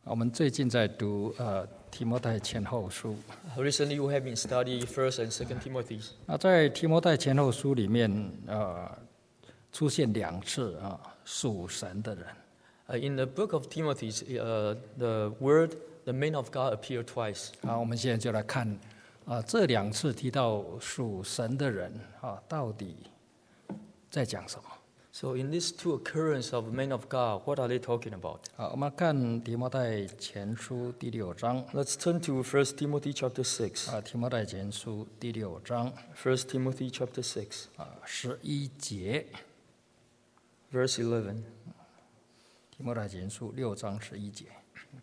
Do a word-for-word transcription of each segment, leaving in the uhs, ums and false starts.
我们最近在读呃提摩太前后书。 Recently, we have been studying First and Second Timothy. 那在提摩太前后书里面，呃，出现两次啊，属神的人。 Uh, in the book of Timothy, uh, the word "the man of God" appeared twice. 好，我们现在就来看啊，这两次提到属神的人啊，到底在讲什么？ So, in these two occurrences of men of God, what are they talking about? 好，我们看提摩太前书第六章。 Let's turn to First Timothy chapter six. 啊，提摩太前书第六章 First Timothy chapter six, 啊，十一节。 verse eleven. 提摩太前书六章十一节。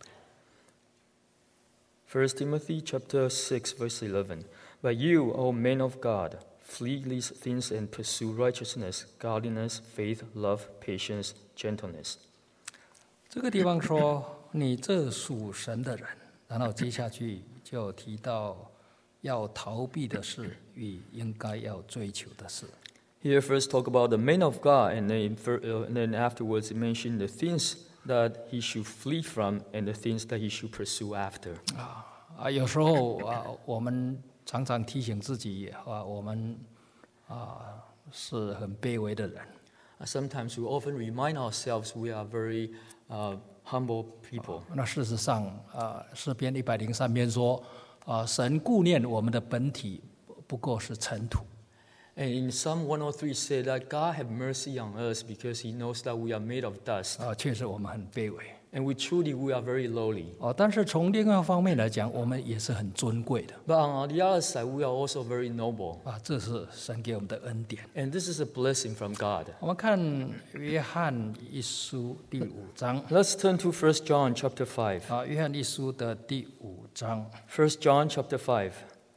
First Timothy chapter six, verse eleven. But you, O men of God, flee these things and pursue righteousness, godliness, faith, love, patience, gentleness. 这个地方说你这属神的人，然后接下去就提到要逃避的事与应该要追求的事。 Here first talk about the men of God, and then, uh, and then afterwards it mention the things that he should flee from and the things that he should pursue after. 啊啊，有时候啊，我们常常提醒自己啊，我们啊是很卑微的人。 Uh, sometimes we often remind ourselves we are very uh, humble people. 那事实上啊，诗篇一百零三篇说啊，神顾念我们的本体不过是尘土。 And in Psalm one oh three say that God have mercy on us because he knows that we are made of dust. 啊，确实我们很卑微。 And we truly, we are very lowly. 哦，但是从另外一方面来讲，我们也是很尊贵的。 But on the other side, we are also very noble. 啊，这是神给我们的恩典。 And this is a blessing from God. 我们看约翰一书第五章。 Let's turn to First John chapter five. 啊，约翰一书的第五章 First John chapter five,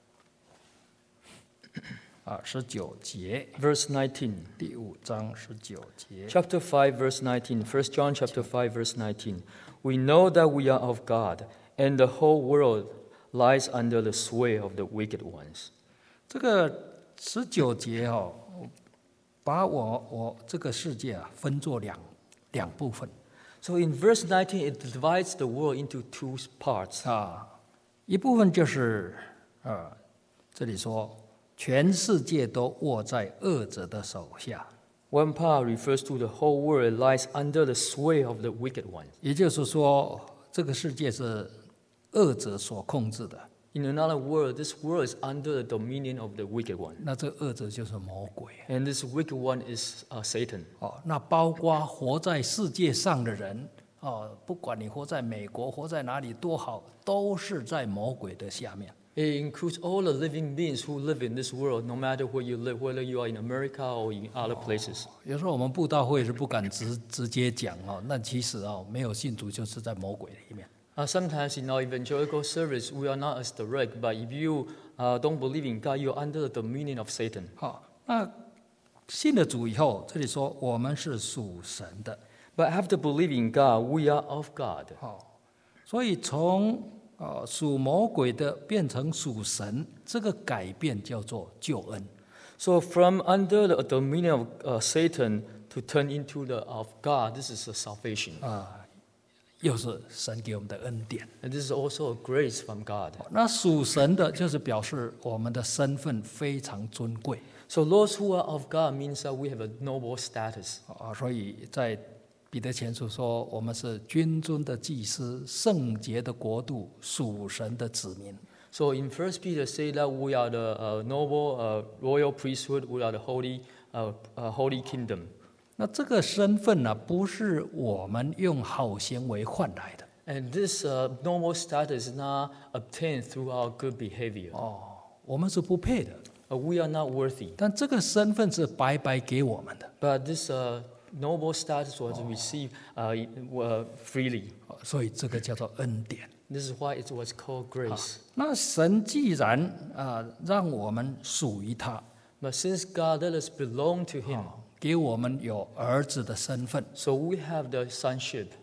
啊，十九节。 verse nineteen. 第五章十九节。 Chapter five, verse nineteen. First John chapter five, verse nineteen. We know that we are of God, and the whole world lies under the sway of the wicked ones. 这个十九节哦，把我我这个世界啊分作两两部分 So in verse nineteen, it divides the world into two parts. 啊，一部分就是呃，这里说全世界都握在恶者的手下。 One part refers to the whole world lies under the sway of the wicked ones. 也就是说，这个世界是恶者所控制的。 In another word, this world is under the dominion of the wicked one. 那这个恶者就是魔鬼 And this wicked one is uh, Satan. 哦。那包括活在世界上的人哦，不管你活在美国，活在哪里多好，都是在魔鬼的下面。 It includes all the living beings who live in this world, no matter where you live, whether you are in America or in other places. 有时候我们布道会是不敢直直接讲哦，那其实哦，没有信主就是在魔鬼里面。 Uh, sometimes in our evangelical service, we are not as direct, but if you uh, don't believe in God, you're under the dominion of Satan. 好，那信了主以后，这里说我们是属神的。 But after believing God, we are of God. 好，所以从呃属魔鬼的变成属神，这个改变叫做救恩。 So from under the dominion of uh, Satan to turn into the of God, this is a salvation. 啊，又是神给我们的恩典。 And this is also a grace from God. 那属神的，就是表示我们的身份非常尊贵 So those who are of God means that we have a noble status. 啊。所以在彼得前书说，我们是君尊的祭司，圣洁的国度，属神的子民。 So in First Peter say that we are the uh, noble uh, royal priesthood, we are the holy, uh, uh, holy kingdom. 那这个身份呢，不是我们用好行为换来的 And this uh, noble status is not obtained through our good behavior. 哦，我们是不配的。 Uh, we are not worthy. 但这个身份是白白给我们的， But this uh, noble status was received uh, uh, freely. 所以这个叫做恩典。 This is why it was called grace. 那神既然啊让我们属于他， But since God let us belong to Him, 给我们有儿子的身份， so we have the sonship.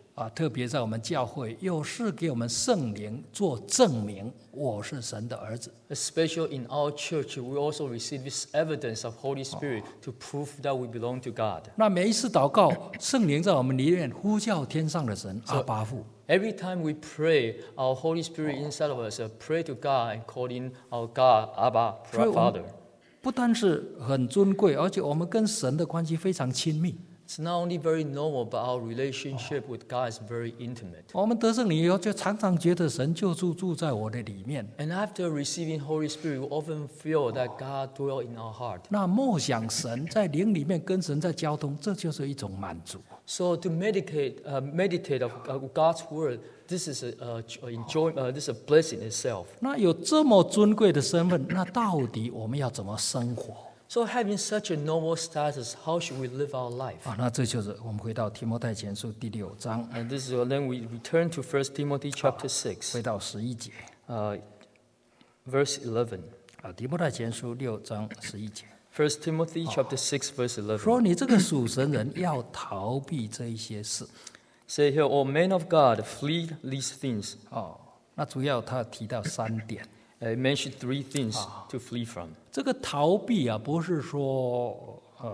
啊，特别在我们教会，又是给我们圣灵做证明，我是神的儿子。 Especially in our church, we also receive this evidence of Holy Spirit to prove that we belong to God. 那每一次祷告，圣灵在我们里面呼叫天上的神阿爸父。 Every time we pray, our Holy Spirit inside of us uh, pray to God and call in our God, Abba, 所以我 Father. 们不单是很尊贵，而且我们跟神的关系非常亲密。 It's not only very normal, but our relationship with God is very intimate. 我们得圣灵以后，就常常觉得神就住住在我的里面。 And after receiving Holy Spirit, we often feel that God dwells in our heart. 那默想神在灵里面跟神在交通，这就是一种满足。 So to meditate, uh, meditate of uh, God's word, this is a, uh, enjoy, uh, this is a blessing itself. 那有这么尊贵的身份，那到底我们要怎么生活 So having such a noble status, how should we live our life? 啊？那这就是我们回到提摩太前书第六章， And this is then we return to First Timothy chapter six, 回到十一节 uh, verse eleven. 啊。提摩太前书六章十一节 First Timothy chapter six, verse eleven. 说：“你这个属神人要逃避这一些事 Say here, O men of God, flee these things. 哦。”那主要他提到三点。 I mentioned three things to flee from. 这个逃避啊，不是说呃，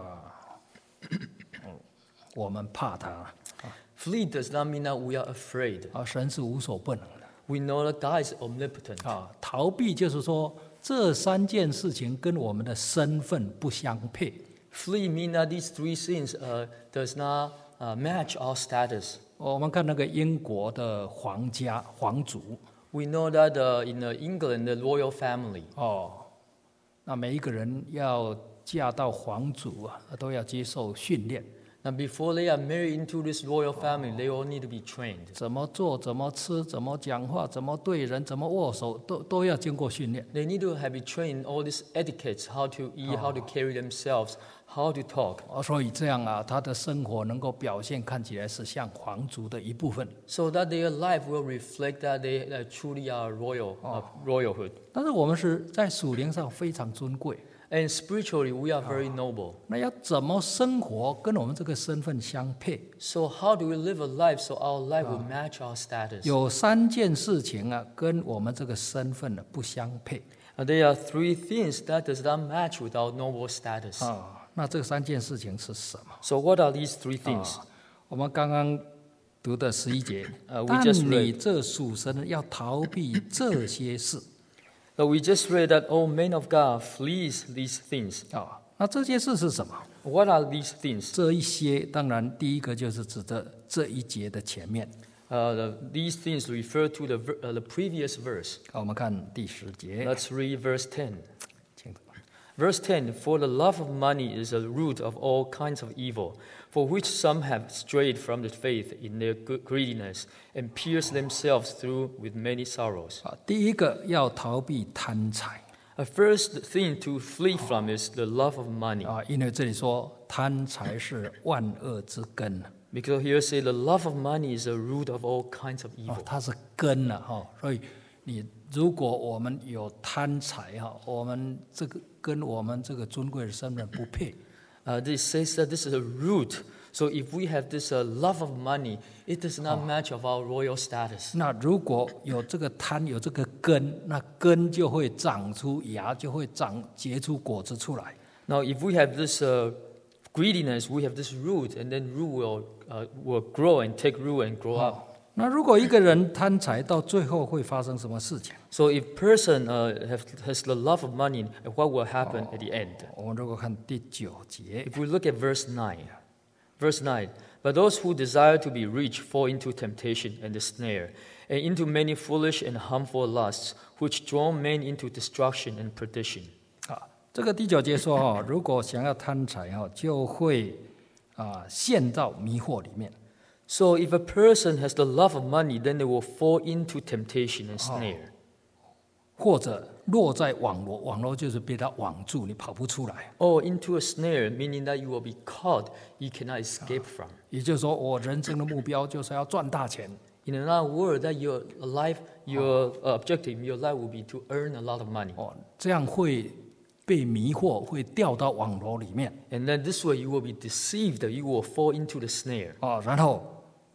我们怕他 Flee does not mean that we are afraid. 啊，神是无所不能的 We know that God is omnipotent. 啊。逃避就是说，这三件事情跟我们的身份不相配。 Flee mean that these three things uh, does not uh, match our status. 我们看那个英国的皇家皇族 We know that uh, in uh, England, the royal family, 哦，那每一个人要嫁到皇族啊，都要接受训练， now before they are married into this royal family, they all need to be trained. 怎么做、怎么吃、怎么讲话、怎么对人、怎么握手，都都要经过训练。 They need to have been trained in all these etiquettes, how to eat, how to carry themselves, how to talk. 哦，所以这样啊，他的生活能够表现看起来是像皇族的一部分。 So that their life will reflect that they uh, truly are royal, uh, royalhood. 但是我们是在属灵上非常尊贵， And spiritually, we are very noble. 那要怎么生活跟我们这个身份相配？ So how do we live a life so our life will match our status? 有三件事情啊，跟我们这个身份呢不相配 Uh, there are three things that does not match with our noble status. 啊。那这三件事情是什么？ So what are these three things? 我们刚刚读的十一节， Uh, we 但 just 你 read. 这属神的要逃避这些事 Uh, we just read that all men of God flees these things. 啊。那这些事是什么？ What are these things? 这一些当然第一个就是指的这一节的前面。 Uh, the, these things refer to the, ver- uh, the previous verse. 好，我们看第十节， Let's read verse ten. 请读 Verse ten, For the love of money is the root of all kinds of evil, for which some have strayed from the faith in their good greediness, and pierced themselves through with many sorrows. 啊，第一个要逃避贪财 A first thing to flee from is the love of money. 啊，因为这里说贪财是万恶之根 Because here say the love of money is the root of all kinds of 啊 evil. ， 它是根了哈。所以你如果我们有贪财哈，我们这个跟我们这个尊贵的身份不配。 Uh, this says that this is a root. So if we have this uh, love of money, it does not match of our royal status. 那如果有这个贪，有这个根，那根就会长出芽，就会长结出果子出来。 Now, if we have this uh, greediness, we have this root, and then root will uh, will grow and take root and grow up. 那如果一个人贪财，到最后会发生什么事情？ So if person uh, have, has the love of money, what will happen at the end? 我们如果看第九节， If we look at verse nine, verse nine, but those who desire to be rich fall into temptation and the snare, and into many foolish and harmful lusts, which draw men into destruction and perdition. 啊，这个第九节说哦，如果想要贪财哦，就会啊陷到迷惑里面。 So if a person has the love of money, then they will fall into temptation and snare. 或者落在网罗，网罗就是被他网住，你跑不出来。 Or into a snare, meaning that you will be caught, you cannot escape from. 也就是说，我人生的目标就是要赚大钱。 In another word, that your life, your objective, your life will be to earn a lot of money. 哦，这样会被迷惑，会掉到网罗里面。 And then this way you will be deceived, you will fall into the snare. 哦，然后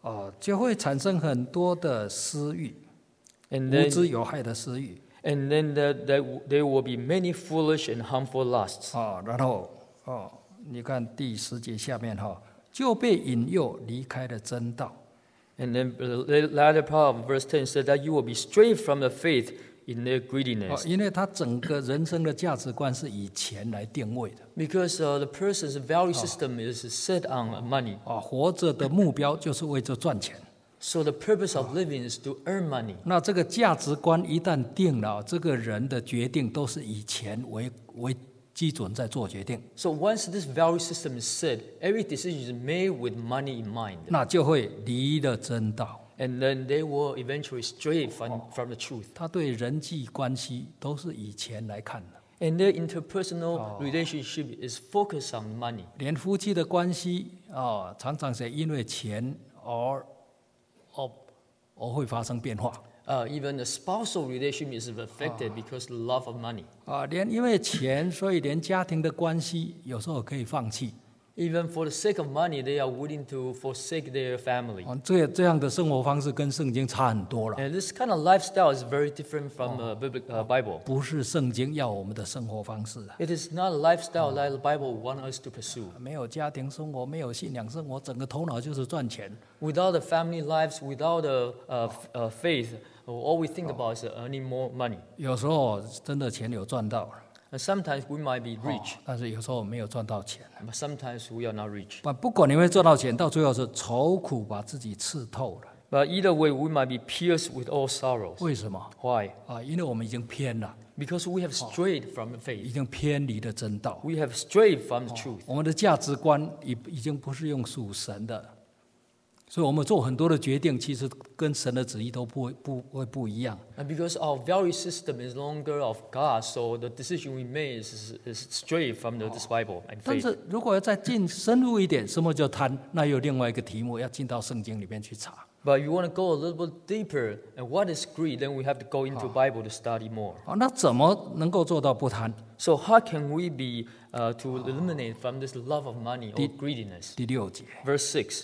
哦，就会产生很多的私欲， And 无 then, 知有害的私欲。 and then the, the, there will be many foolish and harmful lusts. 哦，然后哦，你看第十节下面哈、哦，就被引诱离开了真道。 And then the latter part of verse ten said that you will be strayed from the faith in their 哦 greediness.， 因为他整个人生的价值观是以钱来定位的。 Because uh, the person's value system is set on money. 哦，活着的目标就是为着赚钱。 So the purpose of living is to earn money. 那这个价值观一旦定了，这个人的决定都是以钱为为基准在做决定， So once this value system is set, every decision is made with money in mind. 那就会离了真道。 And then they will eventually stray from, from the truth. 他对人际关系都是以钱来看的， And their interpersonal relationship is focused on money. 连夫妻的关系啊、常常是因为钱而而而会发生变化 Uh, even the spousal relationship is affected because the love of money. 啊，连因为钱，所以连家庭的关系有时候可以放弃。 Even for the sake of money, they are willing to forsake their family. 啊，这这样的生活方式跟圣经差很多了， And this kind of lifestyle is very different from the Bibli- uh, Bible. 不是圣经要我们的生活方式啊。 It is not a lifestyle that the Bible wants us to pursue. 没有家庭生活，没有信仰生活，整个头脑就是赚钱。 Without the family lives, without the uh, f- uh, faith, all we think about is earning more money. 有时候真的钱有赚到了， And sometimes we might be rich, 但是有时候没有赚到钱。 but sometimes we are not rich. 不不管你会赚到钱，到最后是愁苦把自己刺透了。 But either way, we might be pierced with all sorrows. 为什么 Why? 啊？因为我们已经偏了， Because we have strayed from the 已 faith. 经偏离了真道。 We have strayed from the truth. 我们的价值观已已经不是用属神的，所以我们做很多的决定，其实跟神的旨意都不会不会不一样。 And because our value system is no longer of God, so the decision we make is, is strayed from the, this Bible and 但 faith. 是如果要再进深入一点，什么叫贪？那有另外一个题目，要进到圣经里面去查。 But if you want to go a little bit deeper, and what is greed, then we have to go into Bible to study more. 好，那怎么能够做到不贪？ So how can we be uh, to eliminate from this love of money or Did- greediness? 第六节， Verse six.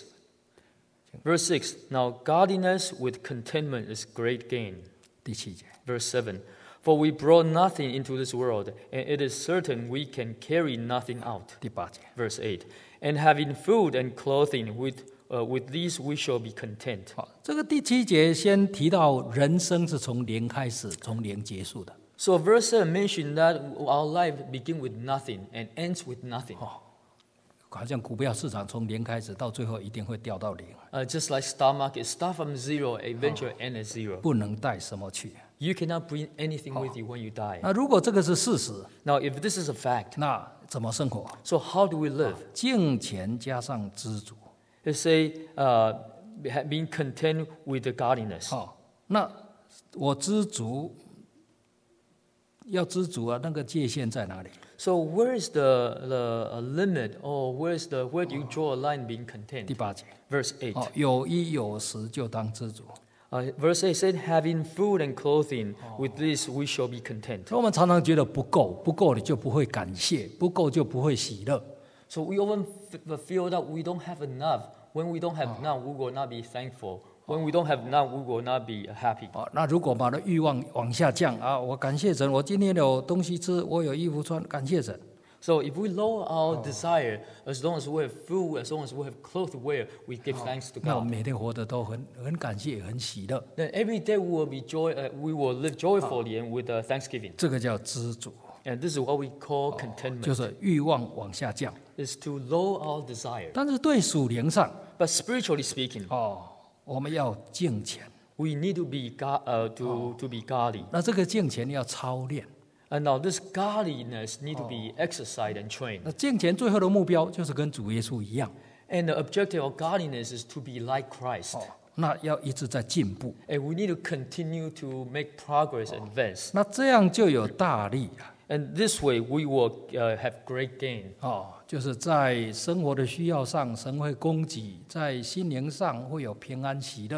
Verse six. Now godliness with contentment is great gain. 第七节， Verse seven. For we brought nothing into this world, and it is certain we can carry nothing out. 第八节， Verse eight. And having food and clothing, with, uh, with these we shall be content. 好，这个第七节先提到人生是从零开始，从零结束的。 So verse seven mentioned that our life begins with nothing and ends with nothing. 好像股票市场从零开始，到最后一定会掉到零， Uh, just like stock market, start from zero, eventually end at zero. 不能带什么去。 You cannot bring anything with you when you die. 那如果这个是事实， Now, if this is a fact, 那怎么生活？ so how do we live? 敬虔加上知足。 They say uh, ha- being content with the godliness. 好，那我知足，要知足啊，那个界限在哪里？ So where is the, the uh, limit, or where is the where do you draw a line being 第 content? 八节， Verse eight. 哦，有衣有食就当知足。 Uh, verse eight said, "Having food and clothing, with this we shall be content." 所以我们常常觉得不够，不够你就不会感谢，不够就不会喜乐。 So we often f- feel that we don't have enough. When we don't have enough, we will not be thankful. When we don't have enough, we will not be happy. 哦，那如果把那欲望往下降啊，我感谢神，我今天有东西吃，我有衣服穿，感谢神。 So if we lower our desire, as long as we have food, as long as we have clothes to wear, we give thanks to 那我 God. 们每天活得都很很感谢，很喜乐， Then every day we will be joy. Uh, we will live joyfully and with uh, thanksgiving. 这个叫知足， And this is what we call contentment. 就是欲望往下降。 Is to lower our desire. 但是对属灵上， But spiritually speaking, 哦，我们要敬虔， we need to be God, uh, to to be godly. 那这个敬虔要操练。 And now this godliness need to be exercised and trained. 那敬虔最后的目标就是跟主耶稣一样， And the objective of godliness is to be like Christ. 哦，那要一直在进步， And we need to continue to make progress and advance. 那这样就有大力啊。 And this way we will uh, have great gain. 哦，就是在生活的需要上，神会供给；在心灵上会有平安喜乐。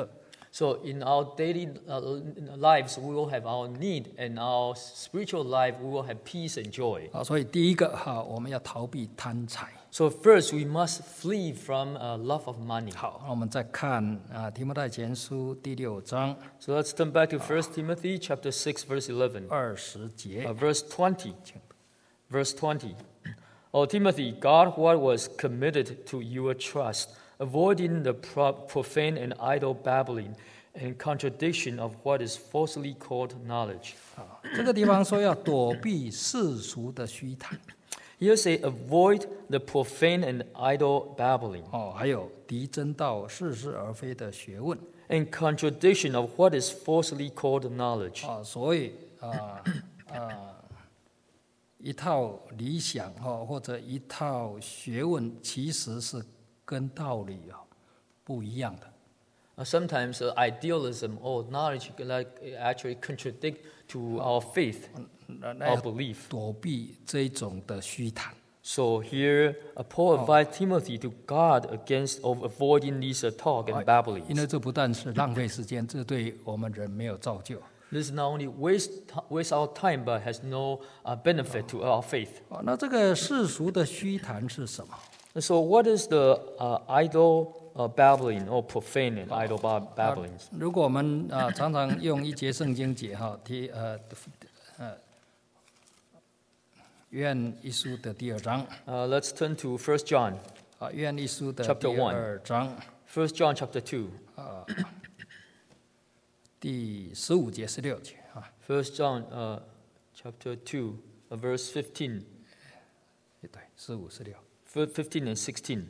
So in our daily uh, lives, we will have our need, and our spiritual life, we will have peace and joy. 啊，所以第一个哈，我们要逃避贪财。 So first, we must flee from uh, love of money. 好，那我们再看啊，提摩太前书第六章 So let's turn back to First Timothy chapter six, verse eleven, 二十节 uh,。verse twenty. Verse twenty. O Timothy, guard what was committed to your trust, avoiding the pro- profane and idle babbling and contradiction of what is falsely called knowledge. 啊，这个地方说要躲避世俗的虚谈 Here say, avoid the profane and idle babbling 哦，还有敌真道似是而非的学问 and contradiction of what is falsely called knowledge. 啊，所以啊啊，一套理想哈，或者一套学问，其实是跟道理啊不一样的。 Uh, sometimes uh, idealism or knowledge like actually contradict to our faith, 那那 our 要 belief. 躲避这种的虚谈。 So here, uh, Paul advised Timothy to guard against of avoiding these uh, talk and 因 babblings. 为这不但是浪费时间，这对我们人没有造就。 This not only waste ti- waste our time, but has no uh, benefit to our faith. 哦，那这个世俗的虚谈是什么？ And so, what is the uh, idle uh, babbling or profane and idle ba- babblings? 如果我们啊常常用一节圣经节哈提呃呃约翰一书的第二章 Uh, let's turn to First John, 啊约翰一书的 Chapter 第 one 二章 First John chapter two, 第十五节十六节啊， First John uh, chapter two, uh, verse fifteen, 对，十五十六。 f- fifteen and sixteen.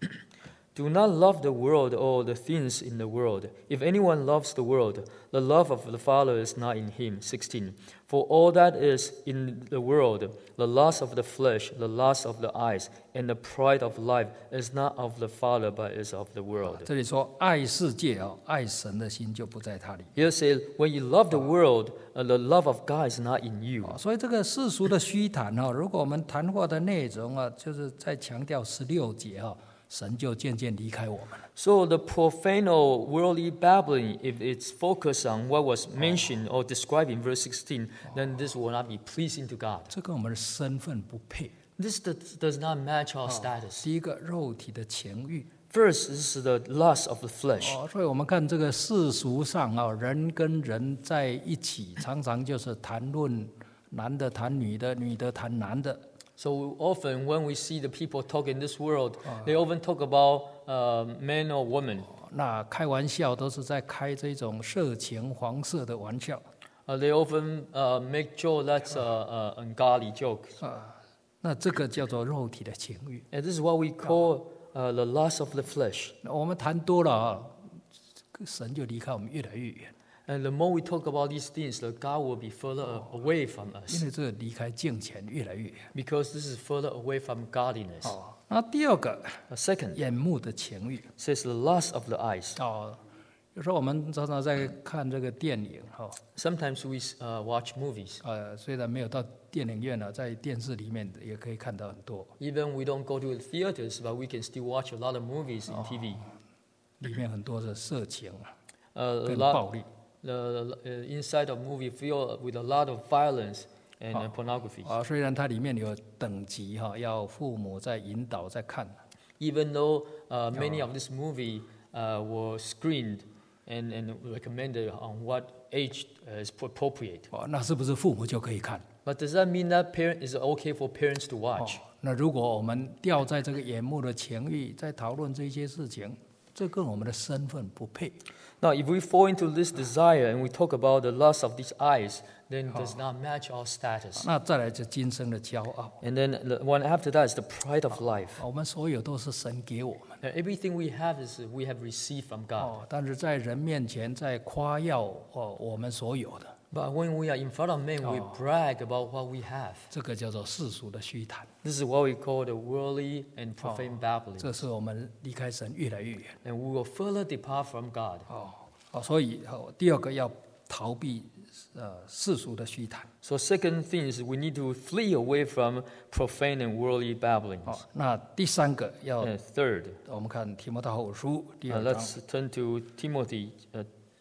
Do not love the world or the things in the world. If anyone loves the world, the love of the Father is not in him. sixteen. For all that is in the world, the lust of the flesh, the lust of the eyes, and the pride of life, is not of the Father, but is of the world. 这里说爱世界哦，爱神的心就不在他里。 Here says, when you love the world, uh, the love of God is not in you. 哦所以这个世俗的虚谈哦，如果我们谈话的内容啊，就是在强调十六节哦，神就渐渐离开我们了。 So the profane or worldly babbling, if it's focused on what was mentioned or described in verse sixteen, then this will not be pleasing to God. 这跟我们的身份不配。 This does does not match our status. 第一个，肉体的情欲 First, this is the lust of the flesh. 哦，所以我们看这个世俗上啊，人跟人在一起，常常就是谈论男的谈女的，女的谈男的。 So often when we see the people talk in this world, they often talk about uh, men or women. 那开玩笑都是在开这种色情黄色的玩笑 Uh, they often uh, make joke that's uh, uh, ungodly joke. 啊，那这个叫做肉体的情欲。 And this is what we call uh, the lust of the flesh. 那我们谈多了啊，神就离开我们越来越远， And the more we talk about these things, the God will be further away from 因 us 为这个离开敬虔越来越远。 because this is further away from godliness. 哦，那第二个 Uh, second, 眼目的情欲 says the lust of the eyes. 哦，有时候我们常常在看这个电影哈， Sometimes we uh, watch movies. 呃，虽然没有到电影院了，在电视里面也可以看到很多， Even we don't go to the theaters, but we can still watch a lot of movies in T V. 里面很多是色情 Uh, a 跟 lot, 暴力 the uh, inside of movie filled with a lot of violence and uh, pornography. 啊。虽然它里面有等级哈，要父母在引导在看， Even though uh, many of this movie uh, were screened and, and recommended on what age uh, is appropriate. 哦，那是不是父母就可以看？ But does that mean that parent is okay for parents to 哦 watch?， 那如果我们掉在这个眼目的情欲，在讨论这些事情，这跟我们的身份不配。 Now, if we fall into this desire and we talk about the lust of these eyes, then it does not match our status. 那再来就今生的骄傲， And then the one after that is the pride of life. 我们所有都是神给我们。 And everything we have is uh, we have received from God. 哦，但是在人面前在夸耀哦我们所有的， But when we are in front of men, we brag about what we have. 这个叫做世俗的虚谈， This is what we call the worldly and profane babbling. 这是我们离开神越来越远。 And we will further depart from God. 哦哦，所以哦第二个要逃避呃世俗的虚谈。 So second thing is we need to flee away from profane and worldly babblings. 哦，那第三个要 And third, 我们看提摩太后书第 uh, 二章 let's turn to Timothy uh,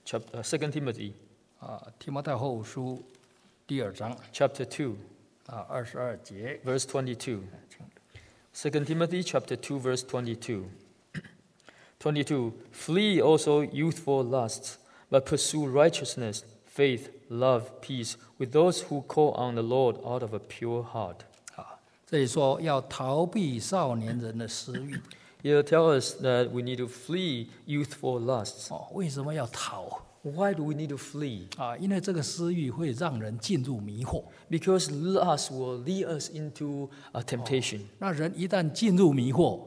chapter, uh, Second Timothy 啊，提摩太后书第二章 chapter two, 啊二十二节， verse twenty-two. Second Timothy chapter two, verse twenty-two. twenty-two. Flee also youthful lusts, but pursue righteousness, faith, love, peace with those who call on the Lord out of a pure heart. 啊，这里说要逃避少年人的私欲。 Here tell us that we need to flee youthful lusts. 哦，为什么要逃？ Why do we need to flee? 啊，因为这个私欲会让人进入迷惑。 Because lust will lead us into a temptation. 那人一旦进入迷惑，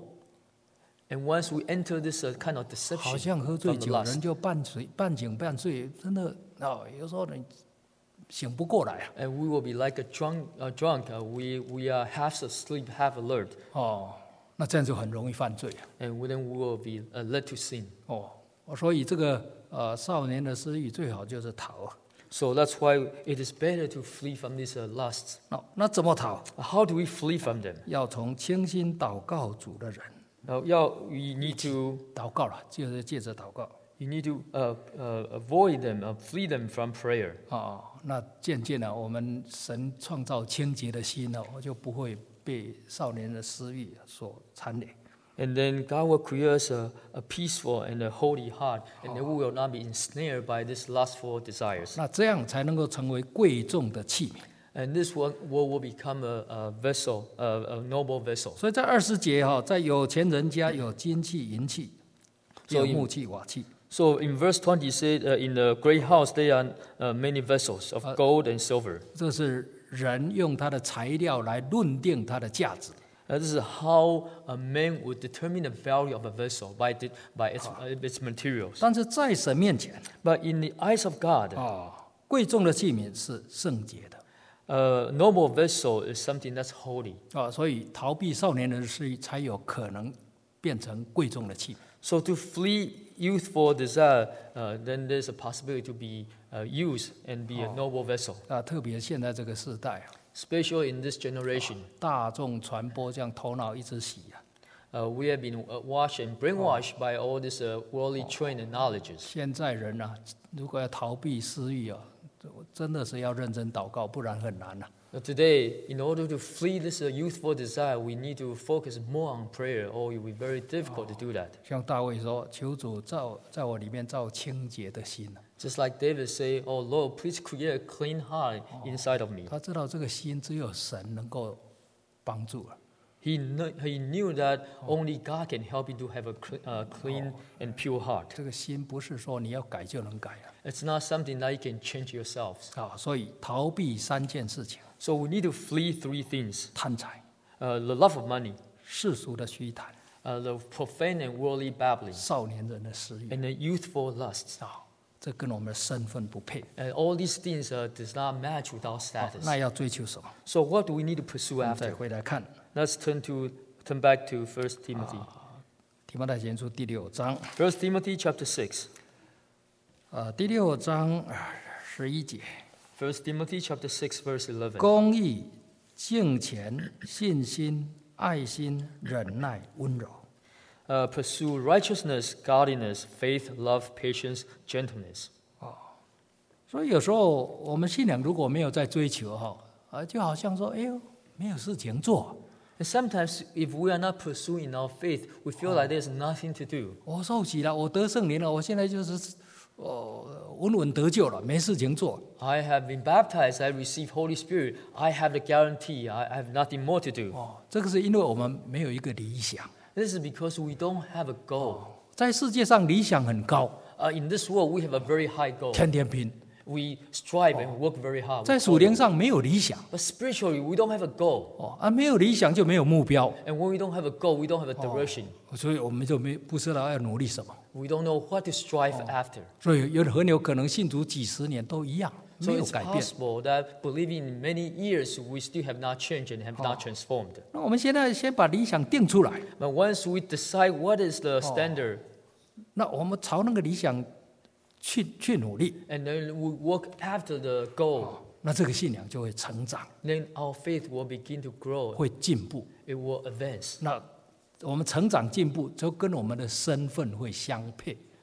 And once we enter this uh, kind of 好 deception 像喝醉 from the 酒，人 lust, 就半睡半醒半睡，真的哦，有时候你醒不过来啊。 and we will be like a drunk, uh, drunk. Uh, we, we are half asleep, half alert. 哦，那这样就很容易犯罪啊。 And then we will be uh, led to sin. 哦，所以这个呃少年的私欲最好就是逃啊。 So that's why it is better to flee from these uh, lusts. 那那怎么逃？ How do we flee from them? 要从清心祷告主的人 Now, yeah, we need to 祷告了，就是借着祷告 you need to uh, uh, avoid them, uh, flee them from prayer. 啊。那渐渐的，我们神创造清洁的心呢，我就不会被少年的私欲所缠累。 And then God will create us a, a peaceful and a holy heart, and then we will not be ensnared by these lustful desires. 那这样才能够成为贵重的器皿。 And this will, will, will become a, a vessel, a, a noble vessel. 所以在二十节哈，在有钱人家有金器、银器，有所以木器、瓦器。 So in verse twenty, said, uh, in the great house there are uh, many vessels of gold and silver. 这是人用他的材料来论定它的价值。 Uh, this is how a man would determine the value of a vessel by, the, by its, uh, its materials. 但是在神面前 But in the eyes of God, 啊，贵重的器皿是圣洁的 a noble vessel is something that's holy. 啊，所以逃避少年人的私欲才有可能变成贵重的器皿。 So to flee youthful desire, uh, then there's a possibility to be uh, used and be a noble vessel. 啊，特别现在这个时代啊， Especially in this generation, 大众传播这样头脑一直洗啊， uh, we have been uh, washed and brainwashed by all these uh, worldly trained and knowledges. 现在人啊，如果要逃避私欲啊，真的是要认真祷告，不然很难啊。 But today, in order to flee this uh, youthful desire, we need to focus more on prayer, or it will be very difficult to do that. 像大卫说：“求主造在我里面造清洁的心啊。 Just like David say, "Oh Lord, please create a clean heart inside of me." 他知道这个心只有神能够帮助了。 He knew, he knew that only God can help you to have a cl- uh, clean and pure heart. 这个心不是说你要改就能改啊。 It's not something that you can change yourselves. 啊，所以逃避三件事情： So we need to flee three things: 贪财、 uh, the love of money, 世俗的虚谈、 uh, the profane and worldly babbling, 少年人的私欲 and the youthful lusts. 啊，这跟我们的身份不配。 And all these things uh, does not match with our 好 status. 那要追求什么？ So what do we need to pursue 我们再 after? 回来看 Let's turn to turn back to First Timothy. 提摩太前书第六章， First Timothy chapter six. 呃，第六章啊十一节， First Timothy chapter six, verse eleven. 公义、敬虔、信心、爱心、忍耐、温柔。 Uh, pursue righteousness, godliness, faith, love, patience, gentleness. 所以有时候我们信仰如果没有在追求哈，啊，就好像说，哎呦，没有事情做。 And sometimes, if we are not pursuing our faith, we feel like there's nothing to do. 我受洗了，我得圣灵了，我现在就是哦稳稳得救了，没事情做。 I have been baptized. I received Holy Spirit. I have the guarantee. I, I have nothing more to do. 哦，这个是因为我们没有一个理想。 This is because we don't have a goal. 在世界上理想很高， Uh, in this world, we have a very high goal. 天天拼。 We strive and work very hard. 在属灵上没有理想 But spiritually, we don't have a goal. 哦，啊，没有理想就没有目标， And when we don't have a goal, we don't have a direction. 所以我们就没不知道要努力什么。 We don't know what to strive after. 所以有很有可能信主几十年都一样， So 没有 it's 改变。 possible that believing in many years, we still have not changed and have not transformed. 那我们现在先把理想定出来， But once we decide what is the standard, 那我们朝那个理想去去努力， and then we work after the goal, 那这个信仰就会成长， then our faith will begin to grow. 会进步。 It will advance. 那我们成长进步，就跟我们的身份会相配。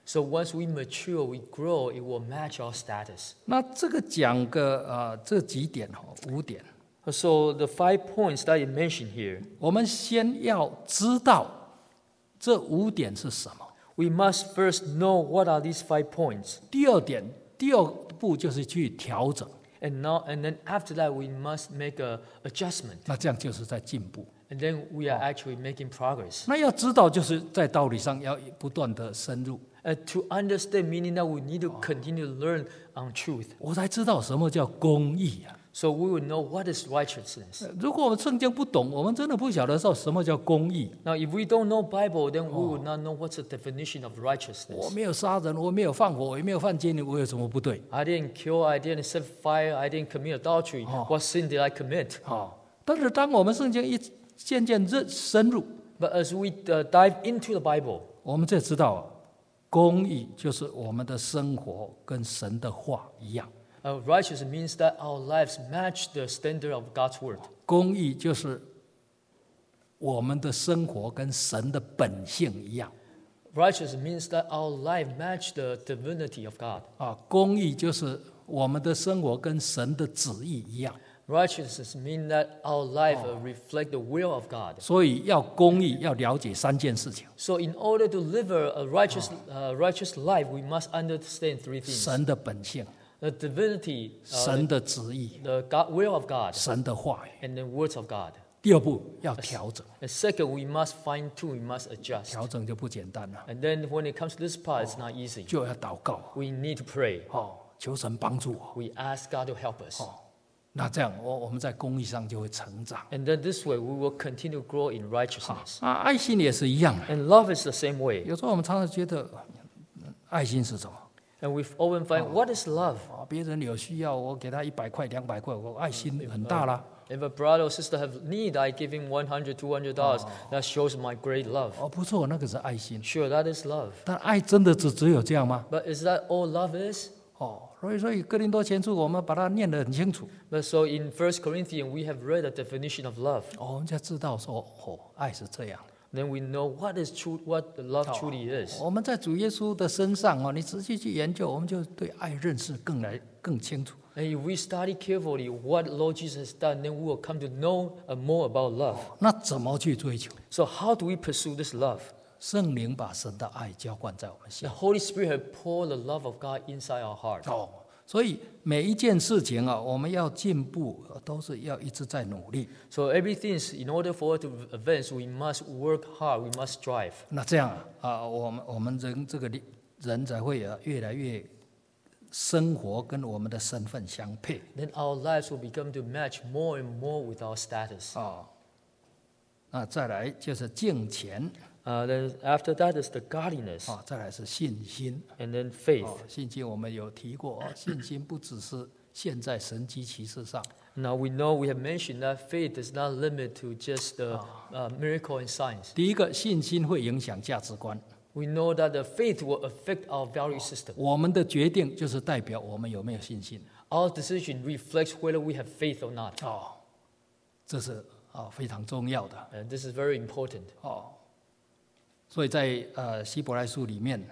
So once we mature, we grow, it will match our status. 那这个讲个啊、这几点哈、五点， So the five points that you mentioned here, 我们先要知道这五点是什么。 we must first know what are these five points. 第二点，第二步就是去调整， And now, and then after that, we must make a adjustment. 那这样就是在进步。 And then we are actually making progress. 那要知道，就是在道理上要不断的深入， And to understand, meaning that we need to continue to learn on truth. 我才知道什么叫公义啊。 So we will know what is righteousness. 如果我们圣经不懂，我们真的不晓得说什么叫公义。 Now, if we don't know Bible, then we will not know what's the definition of 我 righteousness. 没有杀人，我没有放火，我也没有犯奸淫，我有什么不对？ I didn't kill, I didn't set fire, I didn't commit adultery. What sin did I commit? 啊、但是当我们圣经一渐渐认深入， But as we uh, dive into the Bible, 我们就知道，公义就是我们的生活跟神的话一样。 uh, righteous means that our lives match the standard of God's word. 公义就是我们的生活跟神的本性一样 Righteous means that our life match the divinity of God. 啊。公义就是我们的生活跟神的旨意一样， Righteousness means that our life uh, reflect the will of God. 所以要公义，要了解三件事情： So in order to live a righteous, uh, righteous life, we must understand three things. 神的本性、 The divinity, uh, 神的旨意、 the God, will of God, 神的话语。 and the words of God. 第二步要调整， And second, we must fine tune, we must adjust. 调整就不简单了， And then when it comes to this part, it's not easy. 就要祷告 We need to pray. 哦，求神帮助我 We ask God to help us. 哦。那这样，我我们在公义上就会成长 And then this way, we will continue to grow in righteousness. 啊。爱心也是一样， And love is the same way. 有时候我们常常觉得，嗯爱心是什么？ And we often find, what is love? 啊，别人有需要，我给他一百块、两百块，我爱心很大啦。 If a brother or sister have need, I give him one hundred, two hundred dollars. That shows my great love. 哦，不错，那个是爱心。 Sure, that is love. 但爱真的只只有这样吗？ But is that all love is? 哦，所以所以哥林多前书我们把它念得很清楚， But so in First Corinthians, we have read the definition of love. 哦，我们才知道说，哦，爱是这样。 Then we know what is true, what the love truly is. 我们在主耶稣的身上哦，你仔细去研究，我们就对爱认识更来更清楚。 And if we study carefully what Lord Jesus has done, then we will come to know uh, more about love. 那怎么去追求？ So how do we pursue this love? 圣灵把神的爱浇灌在我们心 The Holy Spirit has poured the love of God inside our heart. 哦，所以每一件事情啊，我们要进步，都是要一直在努力。 So everything is, in order for us to advance, we must work hard, we must strive. 那这样啊，啊我们我们人这个人才会啊越来越生活跟我们的身份相配 Then our lives will become to match more and more with our status. 啊。那再来就是敬虔 Uh, then after that is the godliness, 啊，再来是信心。 and then faith. 哦，信心我们有提过哦，信心不只是现在神迹奇事上， Now we know, we have mentioned that faith is not limited to just the uh, miracle and signs. 第一个信心会影响价值观， We know that the faith will affect our value system. 我们的决定就是代表我们有没有信心 Our decision reflects whether we have faith or not. 哦，这是啊非常重要的 And this is very important. 哦。所以在呃希伯来书里面，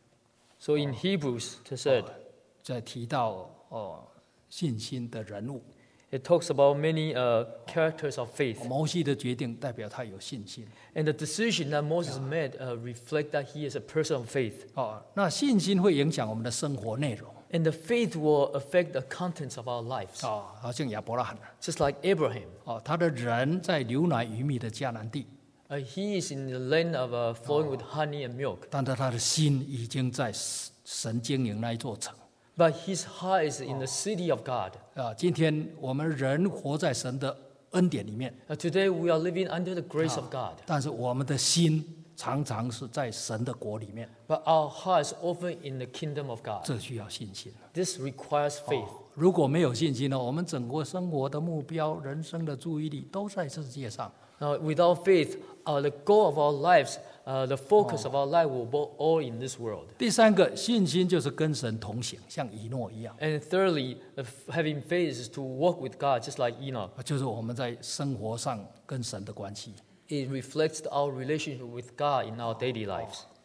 So in Hebrews, it said, 在提到哦信心的人物， it talks about many uh, characters of faith. 摩西的决定代表他有信心 And the decision that Moses made uh, reflect that he is a person of faith. 哦。那信心会影响我们的生活内容 And the faith will affect the contents of our lives. 哦，好像亚伯拉罕 Just like Abraham. 哦，他的人在流奶与蜜的迦南地。 Uh, he is in the land of uh, flowing with honey and milk. 但是他的心已经在神经营那一座城 But his heart is in the city of God. 啊！今天我们人活在神的恩典里面， Uh, today we are living under the grace of God. 但是我们的心常常是在神的国里面， But our heart is often in the kingdom of God. 这需要信心。 This requires faith. 如果没有信心呢，我们整个生活的目标、人生的注意力都在世界上， Now, without faith, uh, the goal of our lives, uh, the focus of our life will be all in this world. 第三个，信心就是跟神同行，像以诺一样， And thirdly, uh, having faith is to walk with God, just like Enoch. 就是我们在生活上跟神的关系。 It reflects our relationship with God in our daily lives.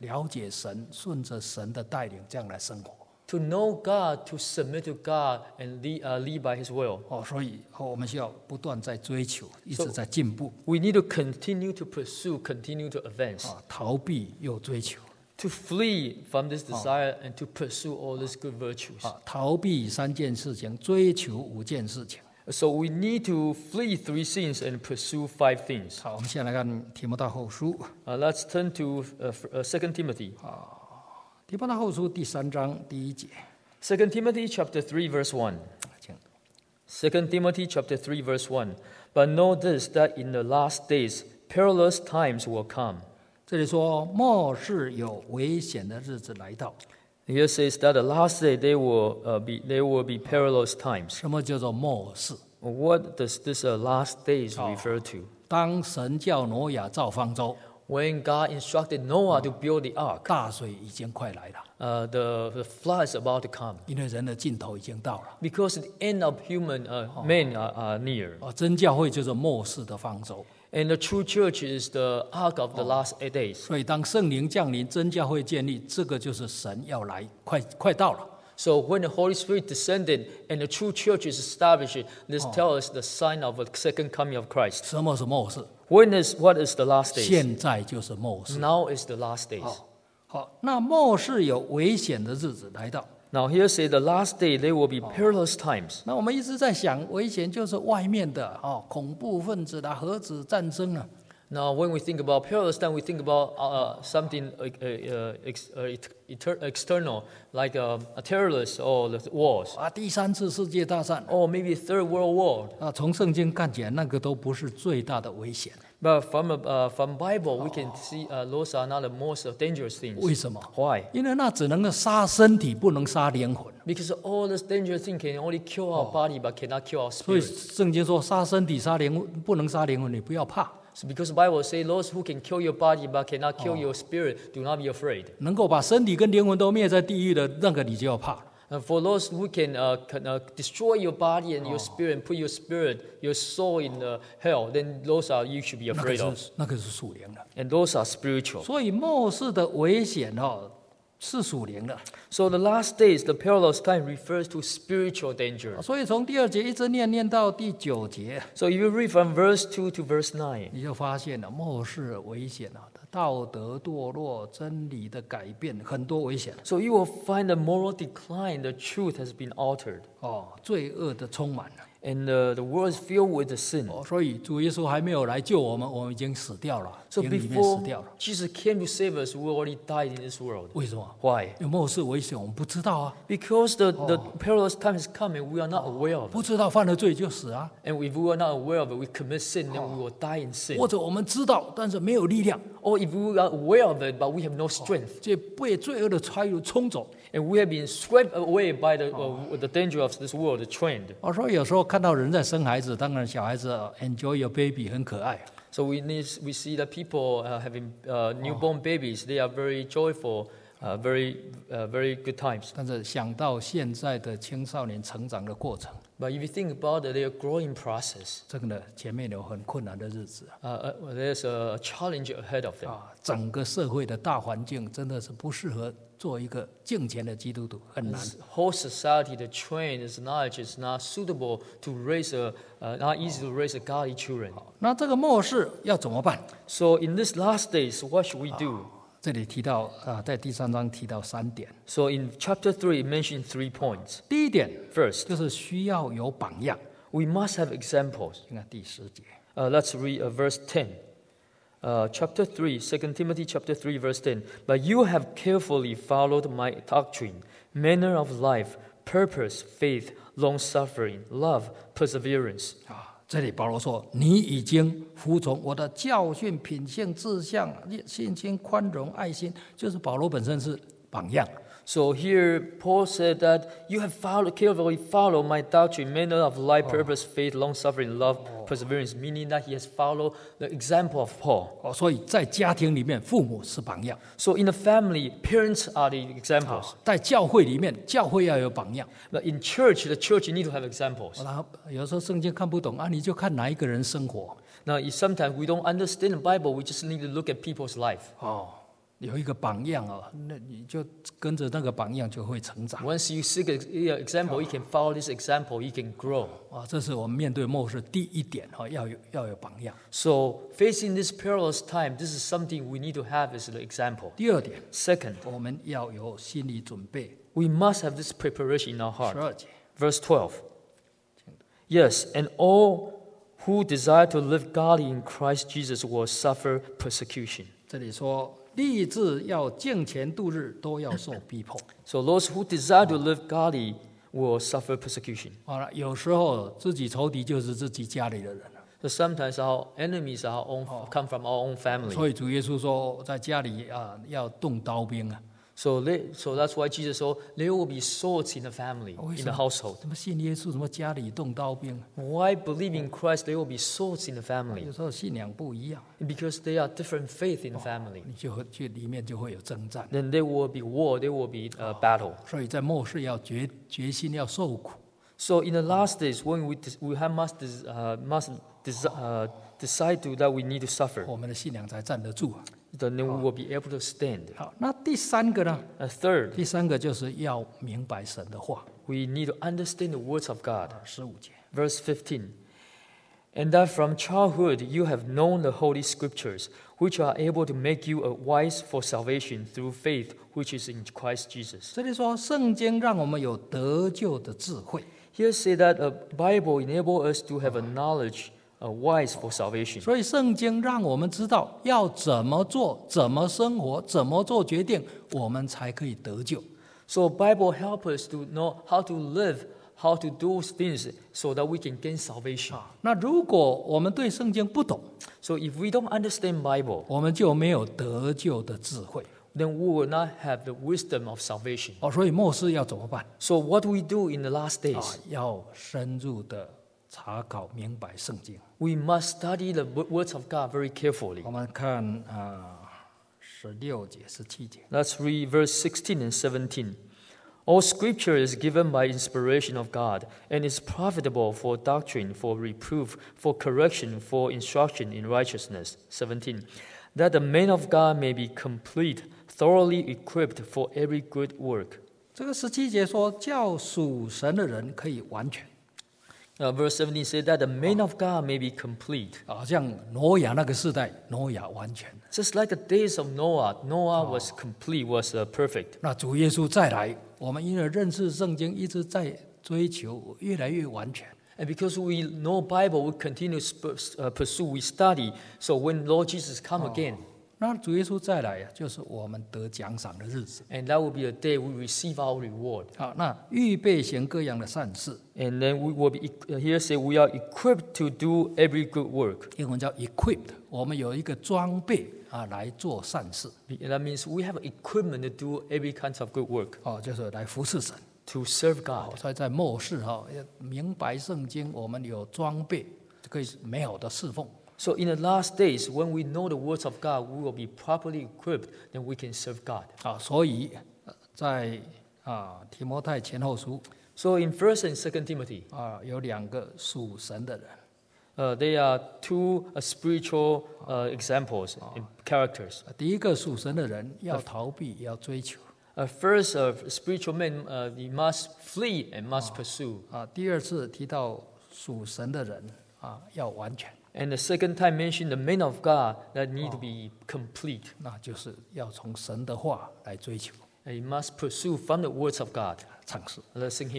了解神，顺着神的带领这样来生活。 To know God, to submit to God, and lead, uh, lead by His will. 哦，所以哦我们需要不断在追求，一直在进步。 We need to continue to pursue, continue to advance. 啊，逃避又追求。 To flee from this desire and to pursue all these good virtues. 啊，逃避三件事情，追求五件事情。 So we need to flee three sins and pursue five things. 好，我们先来看提摩太后书。 Uh, let's turn to uh, uh, Second Timothy. 提摩太后书第三章第一节， Second Timothy chapter three verse one. 请 Second Timothy chapter three verse one. But know this, that in the last days perilous times will come. 这里说末世有危险的日子来到。 Here says that the last day they will uh, be there will be perilous times. 什么叫做末世？ What does this uh, last days refer to? 当神叫挪亚造方舟， When God instructed Noah to build the ark, 大水已经快来了， uh, the, the flood is about to come. 因为人的尽头已经到了。 Because the end of human uh, men are, are near. 哦，真教会就是末世的方舟。 And the true church is the ark of the last eight days. 所以当圣灵降临，真教会建立，这个就是神要来，快快到了。 So when the Holy Spirit descended and the true church is established, this tells us the sign of the second coming of Christ. 什么是末世？ When is what is the last days? 现在就是末世。 Now is the last days. 好，那末世有危险的日子来到。 Now here say the last day there will be perilous times. 那我们一直在想，危险就是外面的哦，恐怖分子啦、核子战争啊。 Now when we think about perilous time, we think about uh, something uh, uh, ex, uh, eter, external, like uh, a terrorist or the wars, 啊，第三次世界大战 or maybe a third world war. 啊，从圣经看起来，那个都不是最大的危险。 But from uh, from Bible, we can see uh, those are not the most dangerous things. 为什么？ Why? 因为那只能够杀身体，不能杀灵魂。 Because all this dangerous thing can only kill our body, but cannot kill our 所以 spirit. 圣经说，杀身体、杀灵魂，不能杀灵魂，你不要怕。 So because the Bible says those who can kill your body but cannot kill your spirit, do not be afraid. 能够把身体跟灵魂都灭在地狱的那个，你就要怕。 And for those who can, uh, can uh, destroy your body and your spirit and put your spirit, your soul in uh, hell, then those are you should be 那个 afraid of. 是那个是属灵的。 And those are spiritual. 所以末世的危险哦，是属灵的。 So the last days, the perilous time refers to spiritual danger. 所以从第二节一直念念到第九节， So if you read from verse two to verse nine, 你就发现了末世危险啊，道德堕落、真理的改变，很多危险 so you will find the moral decline, the truth has been altered. 哦，罪恶的充满了。 And uh, the world is filled with the sin. 哦，所以主耶稣还没有来救我们，我们已经死掉了， So 灵里面 before 死掉了。 Jesus came to save us, we already died in this world. 为什么？ Why? 有末世危险，我们不知道啊， Because the, the perilous time is coming, we are not aware of it. 不知道犯了罪就死啊， And if we are not aware of it, we commit sin, then we will die in sin. 或者我们知道，但是没有力量， Or if we are aware of it, but we have no strength, 就被罪恶的差异冲走。 and we have been swept away by the, uh, the danger of this world, the trend. 哦，所以有时候看到人在生孩子，当然小孩子呃 enjoy your baby 很可爱， So we, need, we see that people uh, having uh, newborn babies, they are very joyful, uh, very, uh, very good times. 但是想到现在的青少年成长的过程， But if you think about it, their growing process, 这个呢前面有很困难的日子 uh, uh, there's a challenge ahead of them. 啊，整个社会的大环境真的是不适合做一个敬虔的基督徒，很难。 This whole society, the trend, is knowledge is not suitable to raise a, uh, not easy to raise a godly children. 那这个末世要怎么办？ So in these last days, what should we do? 这里提到啊，在第三章提到三点。 So in chapter three, it mentioned three points. 第一点 First, 就是需要有榜样。 we must have examples. 你看第十节， Uh, let's read uh, verse ten. Uh, chapter three, Second Timothy chapter three, verse ten. But you have carefully followed my doctrine, manner of life, purpose, faith, long-suffering, love, perseverance. 啊，这里保罗说：“你已经服从我的教训、品性、志向、信心、宽容、爱心。”就是保罗本身是榜样。 So here Paul said that you have followed, carefully followed my doctrine, manner of life, purpose, faith, long-suffering, love, perseverance, meaning that he has followed the example of Paul. 哦，所以在家庭里面，父母是榜样； So in the family, parents are the examples. 在教会里面，教会要有榜样。 But in church, the church, you need to have examples. 然后有时候圣经看不懂啊，你就看哪一个人生活 Now, if sometimes we don't understand the Bible, we just need to look at people's life. 哦。 有一个榜样哦，那你就跟着那个榜样就会成长。 Once you see an example, you can follow this example, you can grow. 啊，这是我们面对末世第一点哈，要有要有榜样。 So facing this perilous time, this is something we need to have as an example. 第二点， Second, 我们要有心理准备。 we must have this preparation in our 十 heart. 二节， Verse twelve. Yes, and all who desire to live godly in Christ Jesus will suffer persecution. 这里说立志要敬虔度日，都要受逼迫。 So those who desire to live godly will suffer persecution. 好了，有时候自己仇敌就是自己家里的人了。 So sometimes our enemies are our own, come from our own family. 所以主耶稣说，在家里啊要动刀兵啊。 So, they, so that's why Jesus said there will be swords in the family, 为 in 什 the 么 household. 怎么信耶稣？怎么家里动刀兵？ Why believe in Christ there will be swords in the family? 有时候信仰不一样， Because they are different faith in the family. 你就会去里面就会有征战。 Then there will be war, there will be a battle. 所以在末世要决决心要受苦。 So in the last days, when we, des- we have must, des- uh, must des- uh, decide to, that we need to suffer, 我们的信仰才站得住。 then we will be able to stand. 好，那第三个呢？ A third, 第三个就是要明白神的话。 we need to understand the words of God. 十五节， Verse fifteen. And that from childhood you have known the Holy Scriptures, which are able to make you a wise for salvation through faith which is in Christ Jesus. 这里说圣经让我们有得救的智慧。 Here say that a Bible enables us to have a knowledge, a wise for salvation. 所以圣经让我们知道要怎么做、怎么生活、怎么做决定，我们才可以得救。 So Bible helps us to know how to live, how to do things so that we can gain salvation. 那如果我们对圣经不懂， So if we don't understand Bible, 我们就没有得救的智慧。 then we will not have the wisdom of salvation. 哦，所以末世要怎么办？ So what do we do in the last 啊 days?， 要深入的查考明白圣经。 We must study the wo- words of God very carefully. 我们看啊，十六节、十七节。 Let's read verse sixteen and seventeen. All scripture is given by inspiration of God and is profitable for doctrine, for reproof, for correction, for instruction in righteousness. seventeen. That the man of God may be complete, thoroughly equipped for every good work. 这个十七节说，叫属神的人可以完全， Uh, verse seventeen says that the man of God may be complete. 好像挪亚那个时代，挪亚完全。 Just like the days of Noah, Noah was complete, was uh, perfect. 那主耶稣再来，我们因为认识圣经，一直在追求越来越完全。 And because we know Bible, we continue to uh, pursue, we study. So when Lord Jesus come again, 那主耶稣再来呀，就是我们得奖赏的日子。 and that will be a day we receive our reward. 好，那预备行各样的善事， And then we will be, here say we are equipped to do every good work. 英文叫 equipped，我们有一个装备啊来做善事， And that means we have equipment to do every kind of good work, 哦，就是来服侍神。 to serve God. 所以在末世哈，要明白圣经，我们有装备，可以美好的侍奉。 So in the last days, when we know the words of God, we will be properly equipped, then we can serve God. 啊，所以呃在啊提摩太前后书 So in First and Second Timothy, 啊有两个属神的人， uh, they are two uh, spiritual uh, examples and characters. 啊第一个属神的人要逃避，也要追求 Uh, first, uh, spiritual men, uh, you must flee and must pursue. 啊。第二次提到属神的人啊要完全， And the second time mentioned the men of God that need to be complete. 那就是要从神的话来追求。 And you must pursue from the words of God. 唱诗 Let's sing him.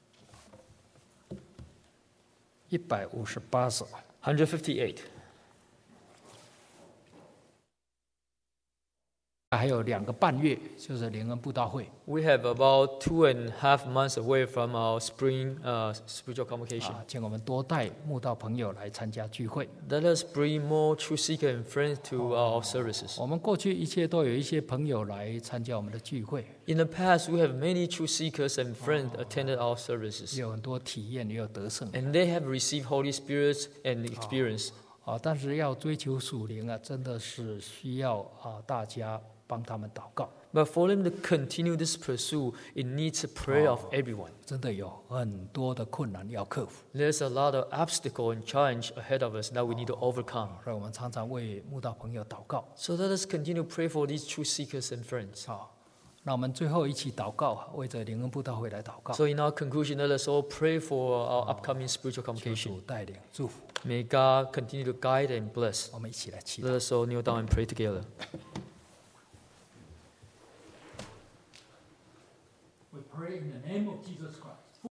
一百五十八首。 one fifty-eight. 还有两个半月，就是灵恩布道会 We have about two and a half months away from our spring uh, spiritual convocation. 啊，请我们多带慕道朋友来参加聚会。 Let us bring more truth seeker and friends to our services. 我们过去一切都有一些朋友来参加我们的聚会， In the past, we have many truth seekers and friends attended our 也 services. 有很多体验，也有得胜 And they have received Holy Spirit and experience. 啊。但是要追求属灵啊，真的是需要啊大家帮他们祷告。 But for them to continue this pursuit, it needs a prayer of everyone. 真的有很多的困难要克服， There's a lot of obstacle and challenge ahead of us that we need to overcome. 所以我们常常为慕道朋友祷告。 So let us continue to pray for these truth seekers and friends. 好，那我们最后一起祷告，为着灵恩布道会来祷告， So in our conclusion, let us all pray for our upcoming spiritual 求 convocation. 主带领祝福。 May God continue to guide and bless. 我们一起来祈 Let 祷。 us all kneel down and pray together. We pray in the name of Jesus Christ.